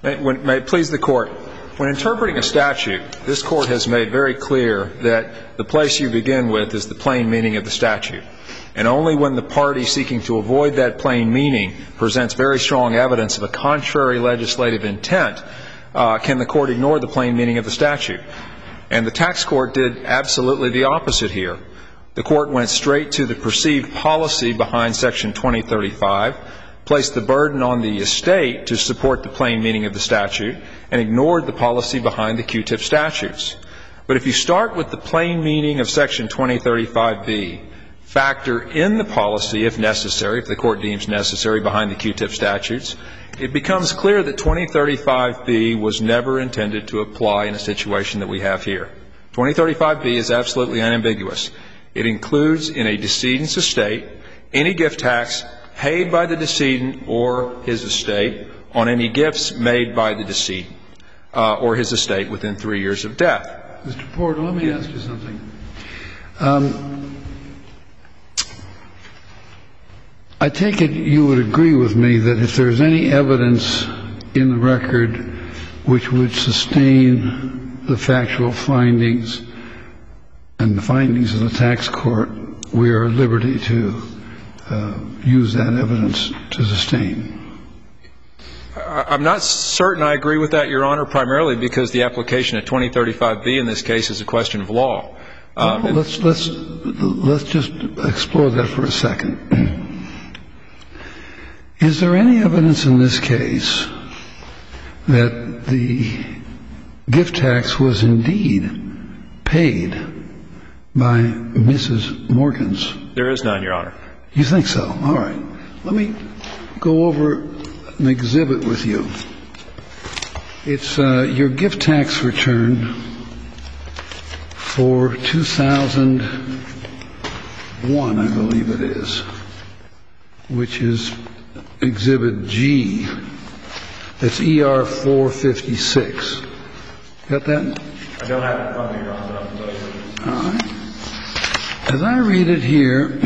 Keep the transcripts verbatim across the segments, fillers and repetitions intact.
May, when, may it please the Court, when interpreting a statute, this Court has made very clear that the place you begin with is the plain meaning of the statute. And only when the party seeking to avoid that plain meaning presents very strong evidence of a contrary legislative intent uh, can the Court ignore the plain meaning of the statute. And the tax court did absolutely the opposite here. The Court went straight to the perceived policy behind Section twenty thirty-five, placed the burden on the estate to support the plain meaning of the statute, and ignored the policy behind the Q-tip statutes. But if you start with the plain meaning of Section twenty thirty-five B, factor in the policy, if necessary, if the Court deems necessary, behind the Q-tip statutes, it becomes clear that twenty thirty-five B was never intended to apply in a situation that we have here. twenty thirty-five B is absolutely unambiguous. It includes in a decedent's estate any gift tax paid by the decedent or his estate on any gifts made by the decedent uh, or his estate within three years of death. Mister Porter, let me ask you something. Um, I take it you would agree with me that if there's any evidence in the record which would sustain the factual findings and the findings of the tax court, we are at liberty to uh, use that evidence to sustain. I'm not certain I agree with that, Your Honor, primarily because the application of twenty thirty-five B in this case is a question of law. Um, well, let's let's let's just explore that for a second. Is there any evidence in this case that the gift tax was indeed paid by Missus Morgans? There is none, Your Honor. You think so? All right. Let me go over an exhibit with you. It's uh, your gift tax return for two thousand one, I believe it is, which is Exhibit G. It's E R four fifty-six. Got that? I don't have it in front of me, Your Honor, but I'm familiar with it. All right. As I read it here,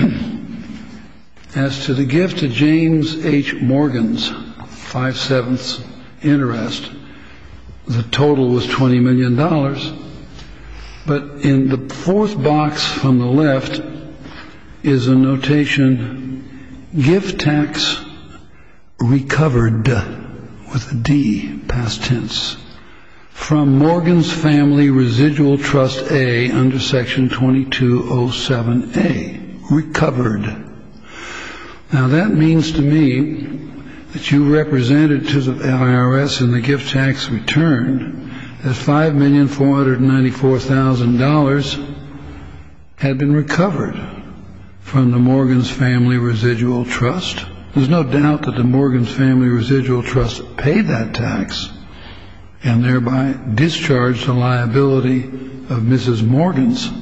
as to the gift to James H. Morgans, five-sevenths interest, the total was twenty million dollars. But in the fourth box from the left is a notation, gift tax recovered, with a D, past tense, from Morgan's Family Residual Trust A under Section twenty-two oh seven A. Recovered. Now that means to me that you represented to the I R S in the gift tax return that five million four hundred ninety-four thousand dollars had been recovered from the Morgan's Family Residual Trust. There's no doubt that the Morgan's Family Residual Trust paid that tax and thereby discharged the liability of Missus Morgans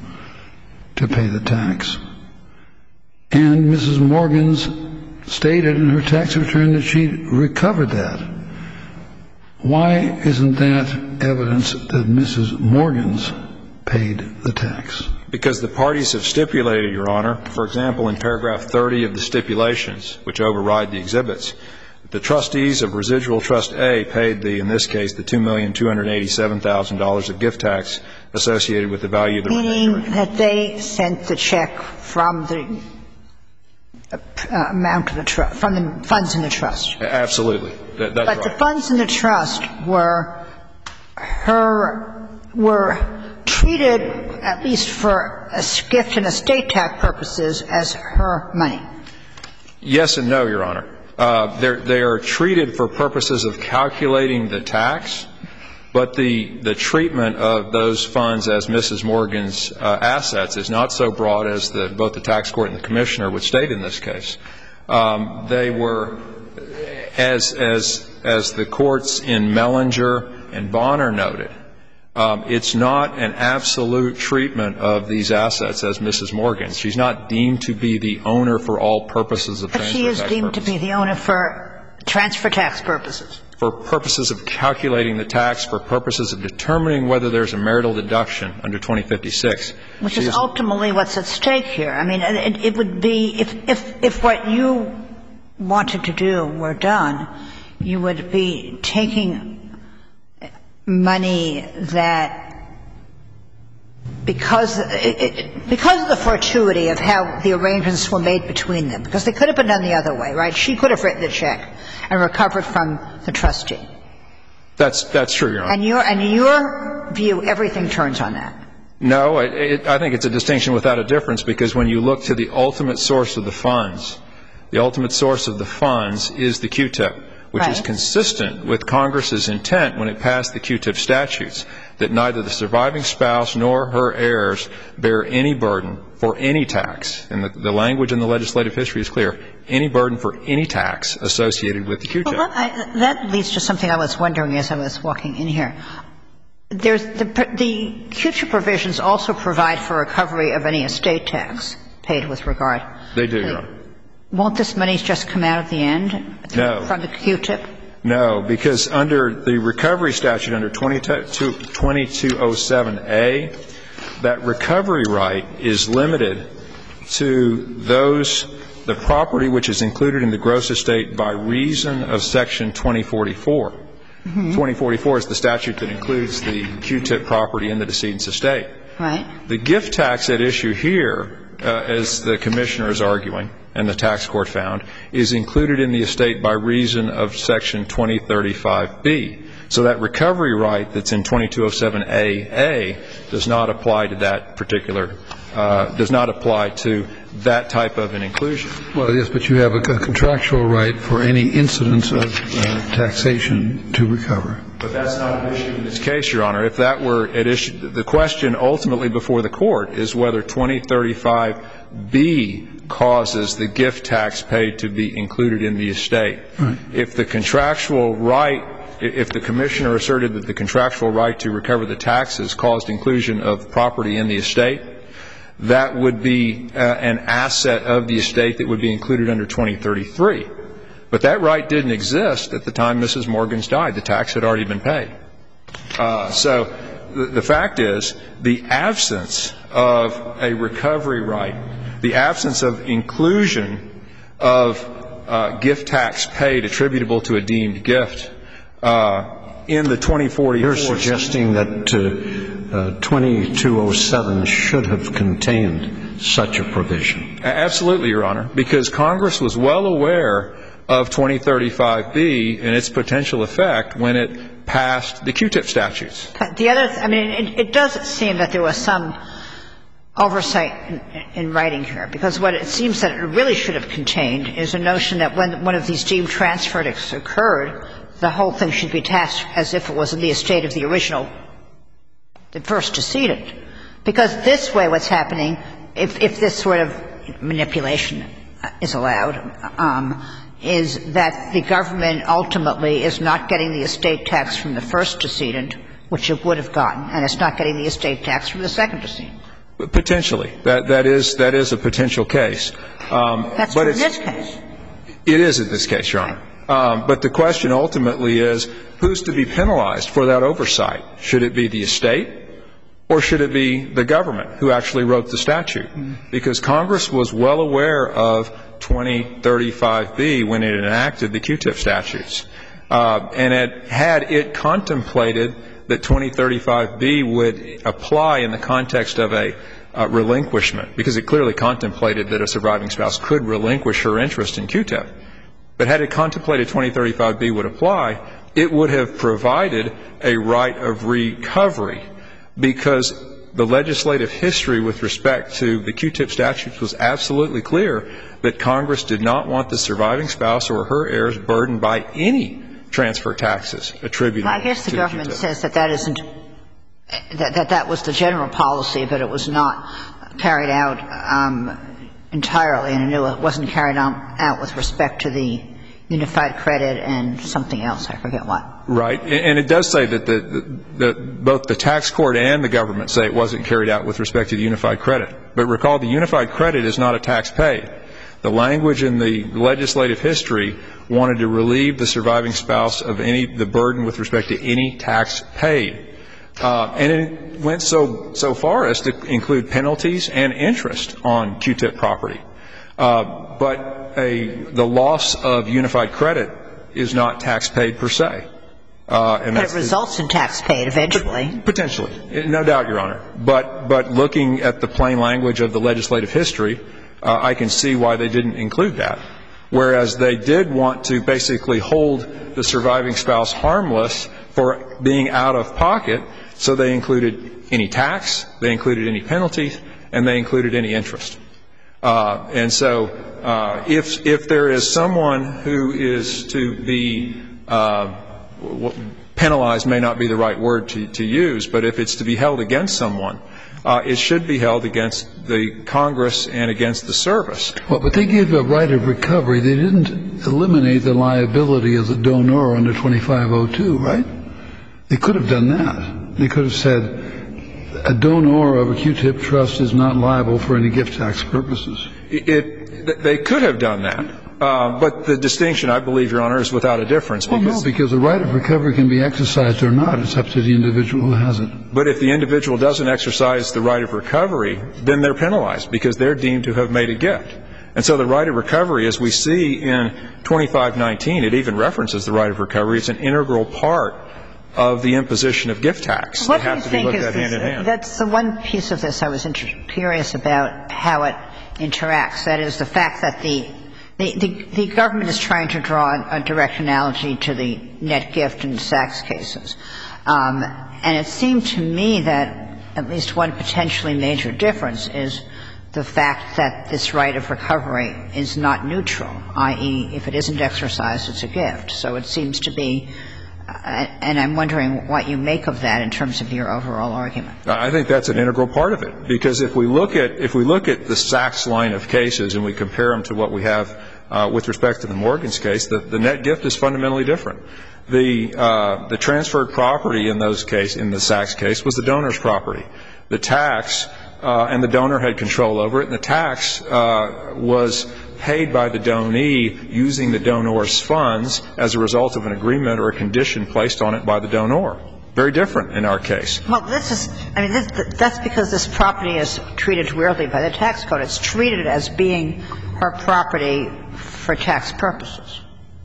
to pay the tax. And Missus Morgans stated in her tax return that she recovered that. Why isn't that evidence that Missus Morgans paid the tax? Because the parties have stipulated, Your Honor, for example, in paragraph thirty of the stipulations, which override the exhibits, the trustees of Residual Trust A paid the, in this case, the two million two hundred eighty-seven thousand dollars of gift tax associated with the value of the Meaning that they sent the check from the uh, amount of the trust, from the funds in the trust. Absolutely. That, that's but right. The funds in the trust were her, were treated, at least for a gift and estate tax purposes, as her money. Yes and no, Your Honor. Uh, they are treated for purposes of calculating the tax, but the, the treatment of those funds as Missus Morgan's uh, assets is not so broad as the, both the tax court and the commissioner would state in this case. Um, they were, as, as, as the courts in Mellinger and Bonner noted, Um, it's not an absolute treatment of these assets as Missus Morgan's. She's not deemed to be the owner for all purposes of transfer tax purposes. But she is deemed to be the owner for transfer tax purposes. For purposes of calculating the tax, for purposes of determining whether there's a marital deduction under twenty fifty-six. Which is ultimately what's at stake here. I mean, it, it would be, if, if, if what you wanted to do were done, you would be taking money that because it, because of the fortuity of how the arrangements were made between them, because they could have been done the other way, right? She could have written the check and recovered from the trustee. That's that's true, Your Honor. And your and your view, everything turns on that. No, it, it, I think it's a distinction without a difference, because when you look to the ultimate source of the funds, the ultimate source of the funds is the Q-tip, which right. is consistent with Congress's intent when it passed the Q-tip statutes, that neither the surviving spouse nor her heirs bear any burden for any tax. And the, the language in the legislative history is clear. Any burden for any tax associated with the Q-tip. Well, I, that leads to something I was wondering as I was walking in here. There's the, the Q-tip provisions also provide for recovery of any estate tax paid with regard. They do, Your Honor. Won't this money just come out at the end no. from the Q-tip? No, because under the recovery statute under twenty-two oh seven A, that recovery right is limited to those, the property which is included in the gross estate by reason of Section twenty forty-four. Mm-hmm. twenty forty-four is the statute that includes the Q-tip property in the decedent's estate. Right. The gift tax at issue here, uh, as the Commissioner is arguing, and the tax court found, is included in the estate by reason of Section twenty thirty-five B. So that recovery right that's in twenty-two oh seven A A does not apply to that particular, uh, does not apply to that type of an inclusion. Well, yes, but you have a, a contractual right for any incidence of uh, taxation to recover. But that's not an issue in this case, Your Honor. If that were at issue, the question ultimately before the court is whether twenty thirty-five B causes the gift tax paid to be included in the estate. Right. If the contractual right, if the Commissioner asserted that the contractual right to recover the taxes caused inclusion of property in the estate, that would be uh, an asset of the estate that would be included under twenty thirty-three. But that right didn't exist at the time Missus Morgans died. The tax had already been paid. Uh, so the, the fact is, the absence of a recovery right, the absence of inclusion of uh, gift tax paid attributable to a deemed gift uh, in the twenty forty-four. You're suggesting that uh, uh, twenty-two oh seven should have contained such a provision. Absolutely, Your Honor, because Congress was well aware of twenty thirty-five B and its potential effect when it passed the Q-tip statutes. The other, I mean, it, it does seem that there was some oversight in, in writing here, because what it seems that it really should have contained is a notion that when one of these deemed transfers occurred, the whole thing should be taxed as if it was in the estate of the original, the first decedent. Because this way what's happening, if, if this sort of manipulation is allowed, um, is that the government ultimately is not getting the estate tax from the first decedent, which it would have gotten, and it's not getting the estate tax from the second decedent. Potentially. That, that is, that is a potential case. Um, That's but in this case. It is in this case, Your Honor. Um, but the question ultimately is, who's to be penalized for that oversight? Should it be the estate, or should it be the government who actually wrote the statute? Mm-hmm. Because Congress was well aware of twenty thirty-five B when it enacted the Q-tip statutes. Uh, and it had it contemplated that twenty thirty-five B would apply in the context of a uh, relinquishment, because it clearly contemplated that a surviving spouse could relinquish her interest in Q-tip. But had it contemplated twenty thirty-five B would apply, it would have provided a right of recovery, because the legislative history with respect to the Q-tip statutes was absolutely clear that Congress did not want the surviving spouse or her heirs burdened by any transfer taxes attributed to the Q-tip. I guess the government says that that isn't that, that that was the general policy, but it was not carried out um, entirely, and I knew it wasn't carried out, out with respect to the unified credit and something else. I forget what. Right. And it does say that the, the, the, both the tax court and the government say it wasn't carried out with respect to the unified credit. But recall, the unified credit is not a tax paid. The language in the legislative history wanted to relieve the surviving spouse of any the burden with respect to any tax paid. Uh, and it went so so far as to include penalties and interest on Q-tip property. Uh, but a the loss of unified credit is not tax paid per se. Uh, and but that's it results the, in tax paid eventually. Potentially. No doubt, Your Honor. But, but looking at the plain language of the legislative history, uh, I can see why they didn't include that. Whereas they did want to basically hold the surviving spouse harmless for being out of pocket, so they included any tax, they included any penalties, and they included any interest. Uh, and so uh, if, if there is someone who is to be uh, penalized may not be the right word to, to use, but if it's to be held against someone, uh, it should be held against the Congress and against the service. Well, but they gave a right of recovery. They didn't eliminate the liability of the donor under twenty-five oh two, right? They could have done that. They could have said a donor of a Q-tip trust is not liable for any gift tax purposes. It, it, they could have done that. Uh, but the distinction, I believe, Your Honor, is without a difference. Well, no, because the right of recovery can be exercised or not. It's up to the individual who has it. But if the individual doesn't exercise the right of recovery, then they're penalized because they're deemed to have made a gift. And so the right of recovery, as we see in twenty-five nineteen, it even references the right of recovery. It's an integral part of the imposition of gift tax. What they have do you to be think looked is at hand in this, hand. That's the one piece of this I was inter- curious about how it interacts. That is the fact that the The, the, the government is trying to draw a direct analogy to the net gift and Sachs cases. Um, and it seemed to me that at least one potentially major difference is the fact that this right of recovery is not neutral, that is, if it isn't exercised, it's a gift. So it seems to be, uh, and I'm wondering what you make of that in terms of your overall argument. I think that's an integral part of it, because if we look at if we look at the Sachs line of cases and we compare them to what we have uh, with respect to the Morgan's case, the, the net gift is fundamentally different. The uh, the transferred property in those case in the Sachs case was the donor's property. The tax uh, and the donor had control over it, and the tax uh, was paid by the donee using the donor's funds as a result of an agreement or a condition placed on it by the donor. Very different in our case. Well, this is, I mean, this, that's because this property is treated weirdly by the tax code. It's treated as being her property for tax purposes.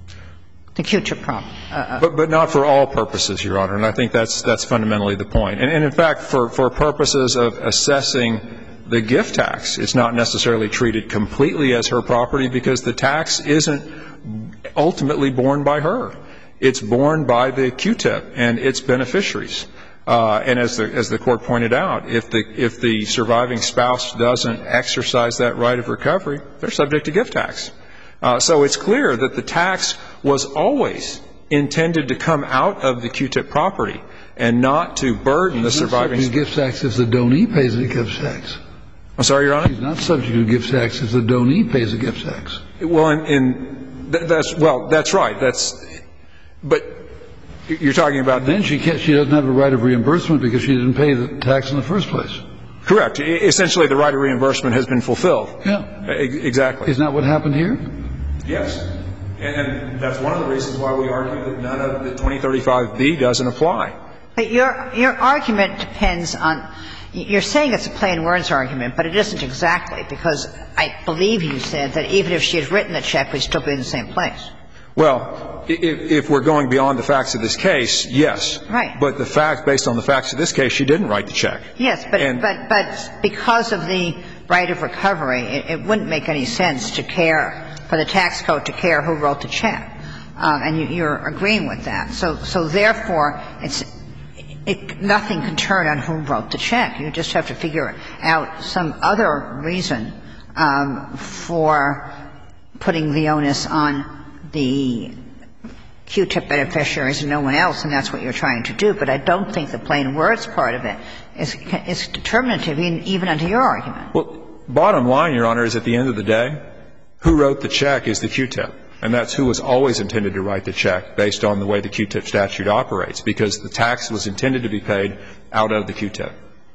The Q-tip problem. Uh, but, but not for all purposes, Your Honor, and I think that's, that's fundamentally the point. And, and in fact, for, for purposes of assessing the gift tax, it's not necessarily treated completely as her property because the tax isn't ultimately borne by her. It's borne by the Q-tip and its beneficiaries. Uh, and as the, as the Court pointed out, if the, if the surviving spouse doesn't exercise that right of recovery, they're subject to gift tax. Uh, so it's clear that the tax was always intended to come out of the Q-tip property and not to burden the surviving spouse. She's not subject to gift tax if the donee pays the gift tax. I'm sorry, Your Honor? She's not subject to gift tax if the donee pays the gift tax. Well, in, in th- that's well, that's right. That's but you're talking about. And then she can't, she doesn't have a right of reimbursement because she didn't pay the tax in the first place. Correct. Essentially, the right of reimbursement has been fulfilled. Yeah. E- exactly. Isn't that what happened here? Yes. And that's one of the reasons why we argue that none of the twenty thirty-five B doesn't apply. But your your argument depends on you're saying it's a plain words argument, but it isn't exactly, because I believe you said that even if she had written the check, we'd still be in the same place. Well, if, if we're going beyond the facts of this case, yes. Right. But the fact, based on the facts of this case, she didn't write the check. Yes, but and, but but because of the right of recovery, it, it wouldn't make any sense to care for the tax code to care who wrote the check, um, and you, you're agreeing with that. So so therefore, it's it, nothing can turn on who wrote the check. You just have to figure out some other reason um, for putting the onus on the Q-tip beneficiaries and no one else, and that's what you're trying to do. But I don't think the plain words part of it is, is determinative even under your argument. Well, bottom line, Your Honor, is at the end of the day, who wrote the check is the Q-tip. And that's who was always intended to write the check based on the way the Q-tip statute operates, because the tax was intended to be paid out of the Q-tip.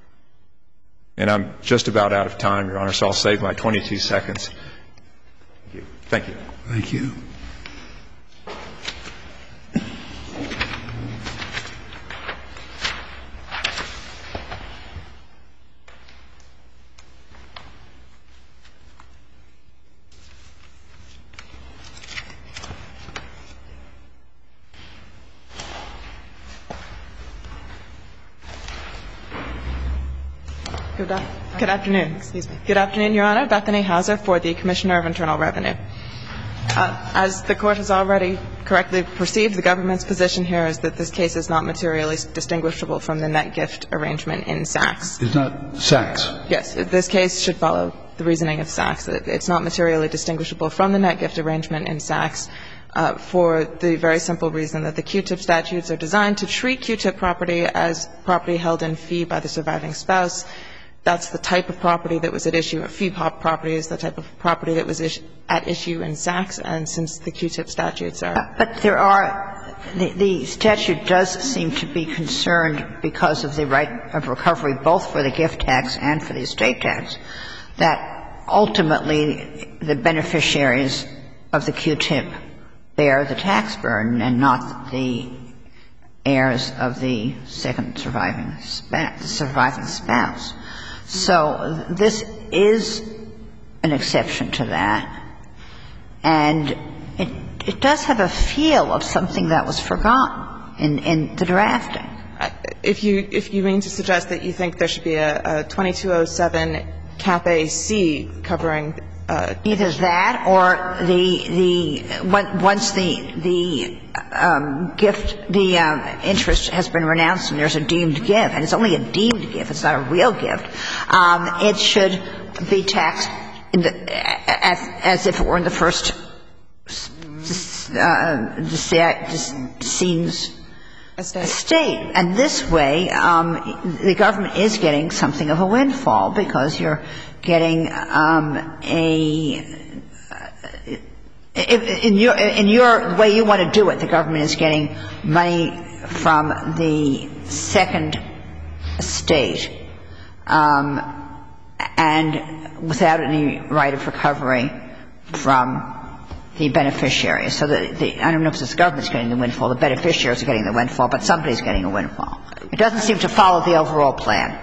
And I'm just about out of time, Your Honor, so I'll save my twenty-two seconds. Thank you. Thank you. Thank you. Good, good afternoon. Excuse me. Good afternoon, Your Honor. Bethany Hauser for the Commissioner of Internal Revenue. Uh, as the Court has already correctly perceived, the government's position here is that this case is not materially distinguishable from the net gift arrangement in Sachs. It's not Sachs. Yes. This case should follow the reasoning of Sachs. It's not materially distinguishable from the net gift arrangement in Sachs uh, for the very simple reason that the Q-tip statutes are designed to treat Q-tip property as property held in fee by the surviving spouse. That's the type of property that was at issue. Fee property is the type of property that was is- at issue in Sachs, and since the Q-tip statutes are. But there are the, the statute does seem to be concerned because of the right of recovery both for the gift tax and for the estate tax, that ultimately the beneficiaries of the Q-tip bear the tax burden and not the heirs of the second surviving spouse, surviving spouse. So this is an exception to that, and it, it does have a feel of something that was forgotten in, in the drafting. If you if you mean to suggest that you think there should be a, a twenty-two oh seven Cap A C covering uh, either that or the the once the the um, gift the uh, interest has been renounced and there's a deemed gift, and it's only a deemed gift, it's not a real gift, um, it should be taxed in the, as, as if it were in the first uh, decedent's estate. estate. And this way, um, the government is getting something of a windfall because you're getting um, a in your in your way you want to do it, the government is getting money from the second estate um, and without any right of recovery from the beneficiaries. So the, the, I don't know if the government's getting the windfall, the beneficiaries are getting the windfall, but somebody's getting a windfall. It doesn't seem to follow the overall plan.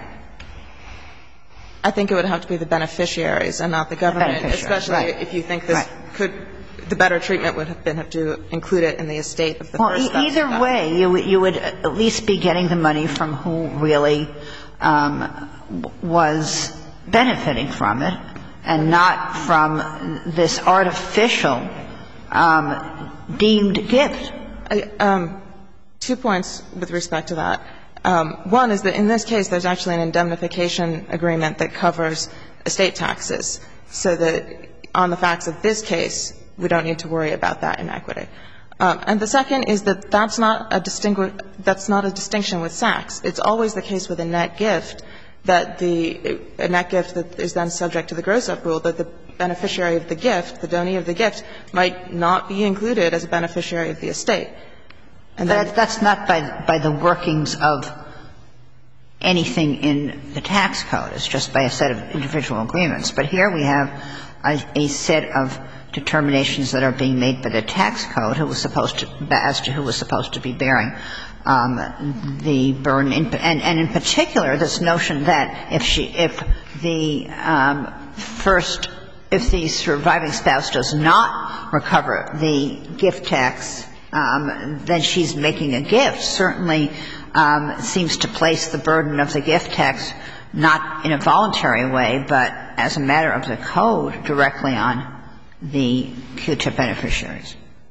I think it would have to be the beneficiaries and not the government, the especially right. if you think this right. could, the better treatment would have been have to include it in the estate of the well, first spouse. Well, either way, you, you would at least be getting the money from who really um, was benefiting from it and not from this artificial um, deemed gift. I, um, two points with respect to that. Um, one is that in this case there's actually an indemnification agreement that covers estate taxes, so that on the facts of this case we don't need to worry about that inequity. Um, and the second is that that's not a distingu- that's not a distinction with Sachs. It's always the case with a net gift that the a net gift that is then subject to the gross-up rule, that the beneficiary of the gift, the donee of the gift, might not be included as a beneficiary of the estate. And but that's not by by the workings of anything in the tax code. It's just by a set of individual agreements. But here we have a, a set of determinations that are being made by the tax code who was supposed to, as to who was supposed to be bearing um, the burden. In, and, and in particular, this notion that if she, if the um, first, if the surviving spouse does not recover the gift tax, um, then she's making a gift, certainly um, seems to place the burden of the gift tax not in a voluntary way, but as a matter of the code directly on the Q-tip beneficiaries.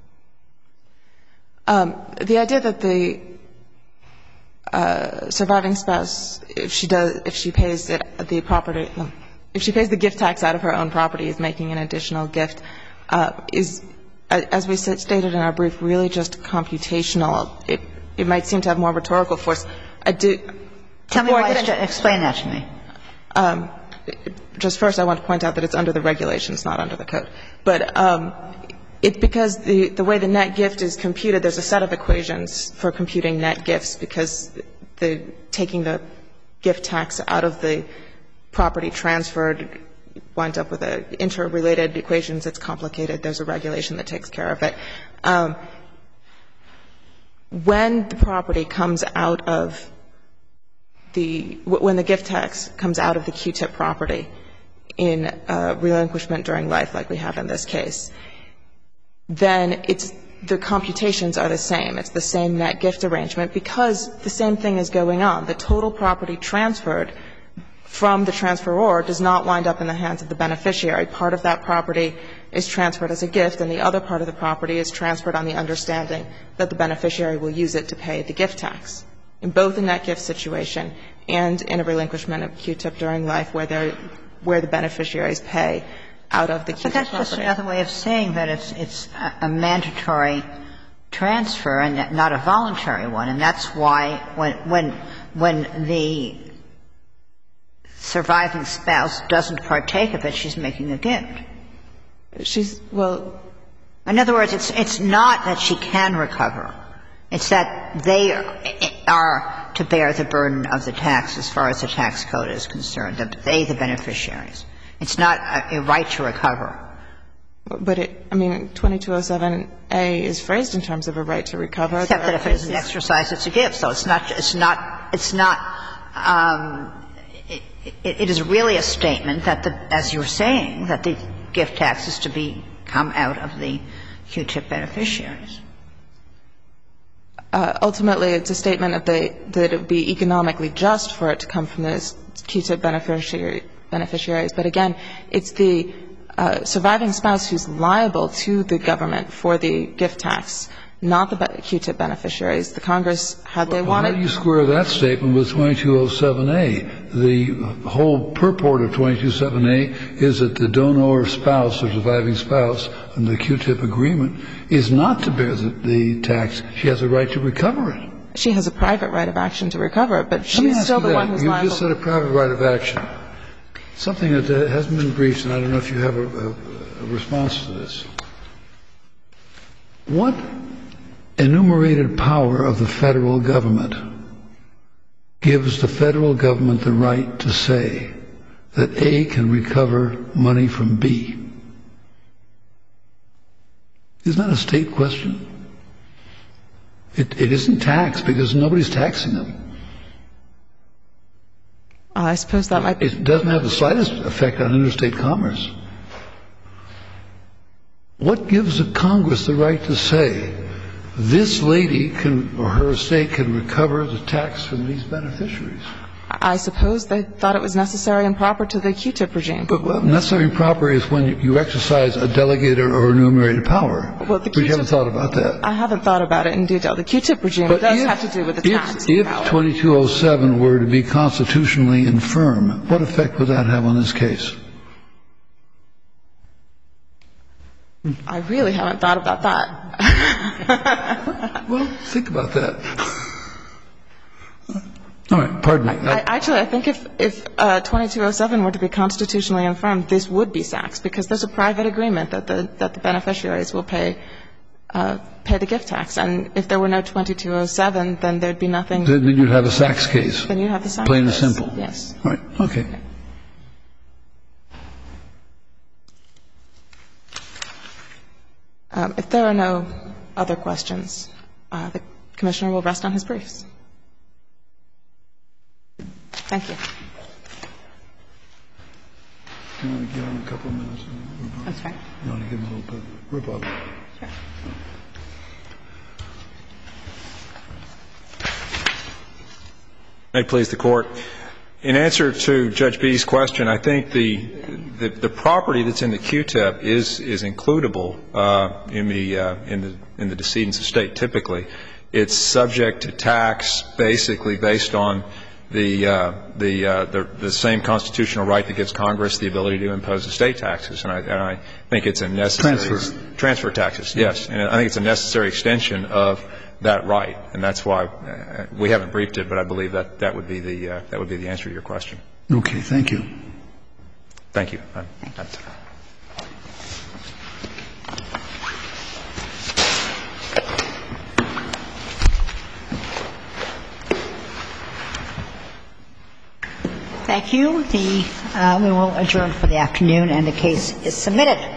Um, the idea that the uh, surviving spouse, if she does, if she pays it, the property, no, if she pays the gift tax out of her own property, is making an additional gift, uh, is, as we stated in our brief, really just computational. It, it might seem to have more rhetorical force. I do. Tell me why. Explain that to me. Um, just first, I want to point out that it's under the regulations, not under the code. But um, it's because the, the way the net gift is computed, there's a set of equations for computing net gifts because the taking the gift tax out of the property transferred wind up with a interrelated equations. It's complicated. There's a regulation that takes care of it. Um, when the property comes out of the when the gift tax comes out of the Q-tip property in uh, relinquishment during life, like we have in this case, then it's the computations are the same. It's the same net gift arrangement because the same thing is going on. The total property transferred from the transferor does not wind up in the hands of the beneficiary. Part of that property is transferred as a gift, and the other part of the property is transferred on the understanding that the beneficiary will use it to pay the gift tax. In both in that gift situation and in a relinquishment of Q-tip during life where they're where the beneficiaries pay out of the Q-tip property. But that's just another way of saying that it's it's a mandatory transfer and not a voluntary one. And that's why when when when the surviving spouse doesn't partake of it, she's making a gift. She's well. In other words, it's it's not that she can recover. It's that they are to bear the burden of the tax as far as the tax code is concerned, that they, the beneficiaries. It's not a, a right to recover. But it, I mean, twenty-two oh seven A is phrased in terms of a right to recover. Except that if it isn't exercised, it's a gift. So it's not, it's not, it's not, um, it, it, it is really a statement that the, as you were saying, that the gift tax is to be, come out of the Q-tip beneficiaries. Uh, ultimately, it's a statement of the, that it would be economically just for it to come from the Q-tip beneficiary, beneficiaries. But again, it's the uh, surviving spouse who's liable to the government for the gift tax, not the Q-tip beneficiaries. The Congress, had they well, wanted. How do you square that statement with twenty-two oh seven A? The whole purport of twenty-two oh seven A is that the donor spouse or surviving spouse under the Q-tip agreement is not to bear the, the tax. She has a right to recover it. She has a private right of action to recover it, but she's still the one who's liable. You just said a private right of action. Something that uh, hasn't been briefed, and I don't know if you have a, a, a response to this. What enumerated power of the federal government gives the federal government the right to say that A can recover money from B? Isn't that a state question? It, it isn't taxed because nobody's taxing them. I suppose that might be. It doesn't have the slightest effect on interstate commerce. What gives the Congress the right to say this lady can, or her estate can recover the tax from these beneficiaries? I suppose they thought it was necessary and proper to the Q-tip regime. But well, necessary and proper is when you exercise a delegated or enumerated power. Well, the but you haven't thought about that. I haven't thought about it in detail. The Q-tip regime but does if, have to do with the tax. If, if twenty-two oh seven were to be constitutionally infirm, what effect would that have on this case? I really haven't thought about that. Well, think about that. All right, pardon me. I, actually, I think if, if uh, twenty-two oh seven were to be constitutionally infirm, this would be Sachs, because there's a private agreement that the that the beneficiaries will pay uh, pay the gift tax. And if there were no twenty-two oh seven, then there'd be nothing. Then you'd have a Sachs case. Then you'd have the Sachs Plain case. and simple. Yes. All right. Okay. okay. Um, if there are no other questions, uh, the Commissioner will rest on his briefs. Thank you. Do you want to give him a couple of minutes? That's right. You want to give him a little bit of rebuttal? Sure. May it please the Court. In answer to Judge B's question, I think the the, the property that's in the Q-tip is is includable uh, in the uh, in the in the decedent's estate. Typically, it's subject to tax, basically based on the uh, the, uh, the the same constitutional right that gives Congress the ability to impose estate taxes, and I and I think it's a necessary transfer transfer taxes. Yes, and I think it's a necessary extension of that right, and that's why uh, we haven't briefed it, but I believe that that would be the uh, that would be the answer to your question. Okay, thank you. Thank you. I'm, Thank you. I'm Thank you. The, uh, we will adjourn for the afternoon, and the case is submitted.